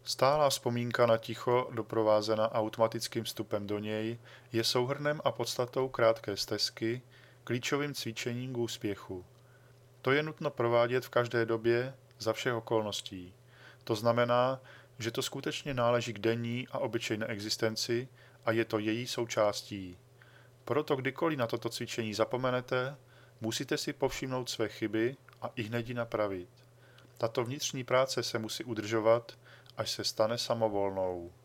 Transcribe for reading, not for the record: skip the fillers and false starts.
Stálá vzpomínka na ticho, doprovázená automatickým vstupem do něj, je souhrnem a podstatou krátké stezky, klíčovým cvičením k úspěchu. To je nutno provádět v každé době, za všech okolností. To znamená, že to skutečně náleží k denní a obyčejné existenci a je to její součástí. Proto kdykoliv na toto cvičení zapomenete, musíte si povšimnout své chyby a ihned ji napravit. Tato vnitřní práce se musí udržovat, až se stane samovolnou.